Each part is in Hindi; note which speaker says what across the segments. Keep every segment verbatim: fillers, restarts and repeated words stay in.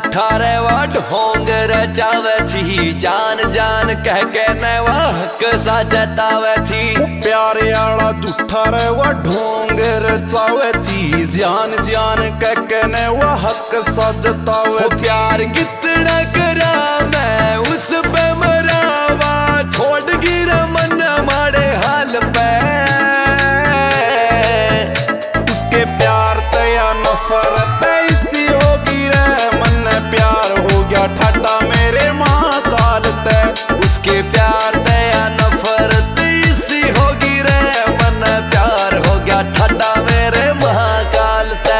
Speaker 1: दुठा रे वा ढोंग रचावे थी, जान जान कह के ने वा हक सा जतावे थी।
Speaker 2: प्यारे आला दुठा रे वा ढोंग रचावे थी, जान जान कह के ने वा हक सा जतावे थी।
Speaker 1: प्यार कितना करा मैं उस पे मरावा, छोड़ गिरा मन मारे हाल पे।
Speaker 2: उसके प्यार तया नफरत ऐसी होगी रे, मन प्यार हो गया ठाटा मेरे महाकाल ते।
Speaker 1: उसके प्यार दया नफरत ऐसी होगी रे, मन प्यार हो गया ठाटा मेरे महाकाल ते।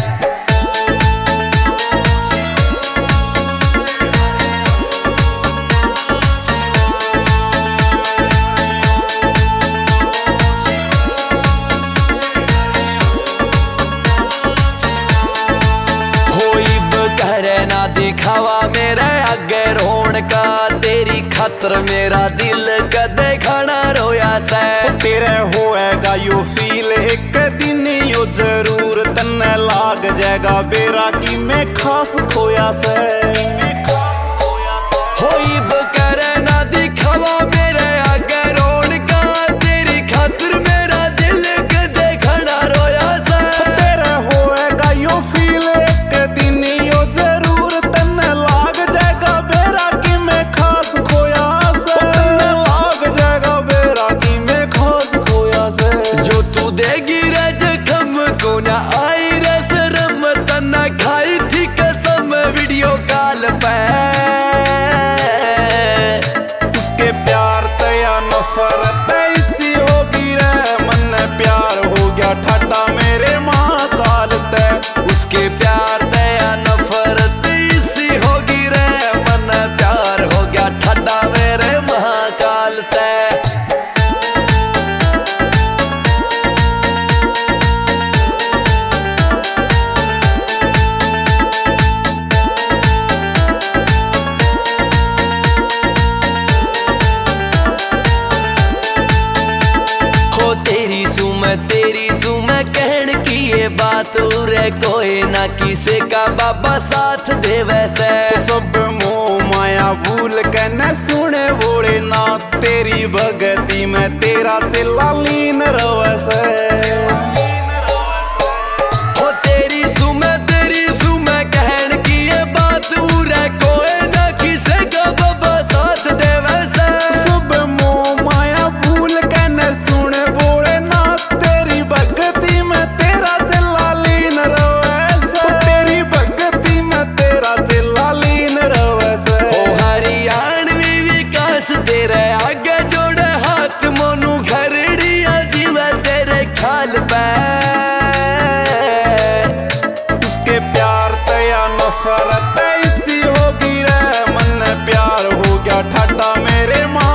Speaker 1: दिखावा मेरे आगे रोण का, तेरी खातर मेरा दिल कदे खाना रोया से।
Speaker 2: तेरे होएगा यो फील एक दिन यो जरूर, तन्ने लाग जाएगा बेरा की मैं खास खोया से।
Speaker 1: होई बकरे ना दिखावा मेरे आगे रोण का, तेरी खातर मेरा दिल कदे खाना रोया से।
Speaker 2: तेरे होएगा यो फील एक दिन यो जरूर,
Speaker 1: देगी रज खम को ना आई रस रम, तना खाई थी कसम वीडियो कॉल पे।
Speaker 2: उसके प्यार तया नफरत ऐसी होगी रे, मन प्यार हो गया ठाटा मेरे महाकाल ते।
Speaker 1: उसके प्यार तया नफरत ऐसी होगी रे, मन प्यार हो गया ठाटा मेरे महाकाल ते। तेरी सू मैं तेरी सू मैं कहन की ये बात उरे, कोई ना किसे का बाबा साथ दे वैसे।
Speaker 2: तो सब मोह माया भूल के न सुने बोले ना, तेरी भगती में तेरा चिल्ला लीन रवे से।
Speaker 1: हो तेरी सू मैं तेरी सू मैं कहन की ये बात उरे, कोई ना किसे का बाबा साथ दे वैसे।
Speaker 2: सब मोह माया भूल के न सुने तेरे आगे जोड़े हाथ, मोनू घरड़िया जीवा तेरे खाल पे। उसके प्यार तया नफरत ऐसी होगी रे, मन प्यार हो गया ठाटा मेरे माँ